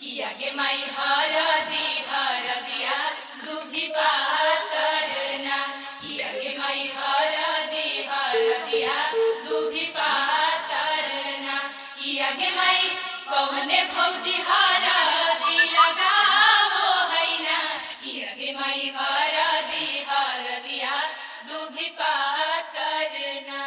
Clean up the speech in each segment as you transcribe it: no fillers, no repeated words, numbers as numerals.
किया के माई हरदिया दूभी पातरना किया के माई हरदिया दूभी पातरना किया के माई कौने भौजी हरदी लगावो हैना किया के माई हरदिया दूभी पातरना।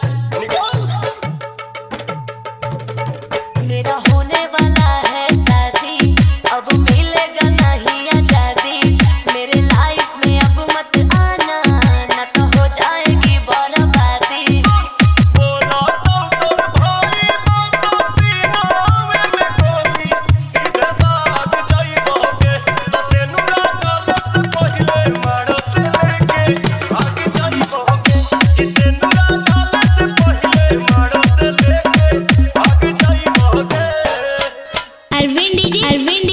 मेरा होने वाला है शादी, अब मिलेगा नहीं आजादी। मेरे लाइफ में अब मत आना, ना तो हो जाएगी बर्बादी। बोला तो तोर भाई तो सीना में गोली सीधे भाग जाइबोगे। दसे नुरा काले से पहले मारो से लेके भाग जाइबोगे। इसे नुरा काले से पहले मारो से लेके भाग जाइबोगे। अरविंद जी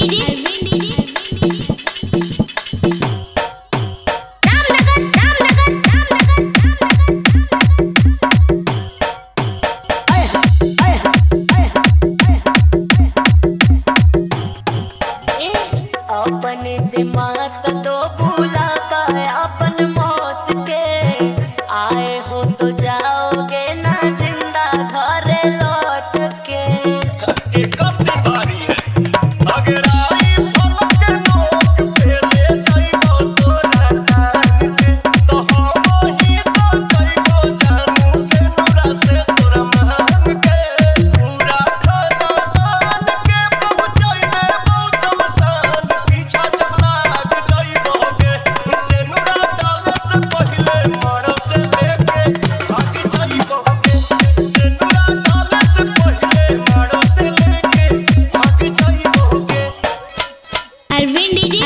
अपने से मत तो भूला पाए अपन मौत के। आए हो तो जाओगे ना जिंदा घरे लौट के। एक बारी है अगर आई पलक के नोक पे ले जाइबो तोरा जान के तो हम ही सोचइबो जानू से नुरा से तोरा मान के। पूरा खानदान के पहुंचाई देबो शमशान पीछा जब लाग जाइबोगे। से नुरा डाले से पहले मरो से लेके भाग जाइबोगे। से नुरा डाले से पहले मरो से लेके भाग जाइबोगे। अरविंद जी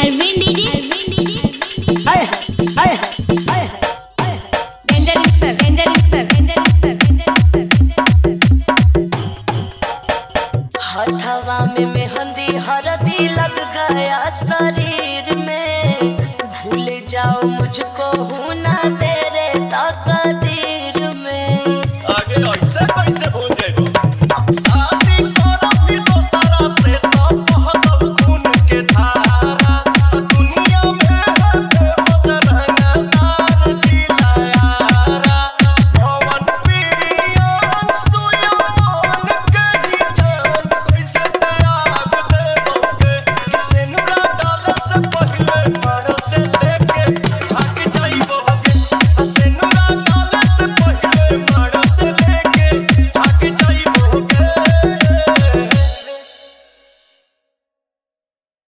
हथवा में मेहंदी हरदी लग गया शरीर में। भूल जाओ मुझको हूँ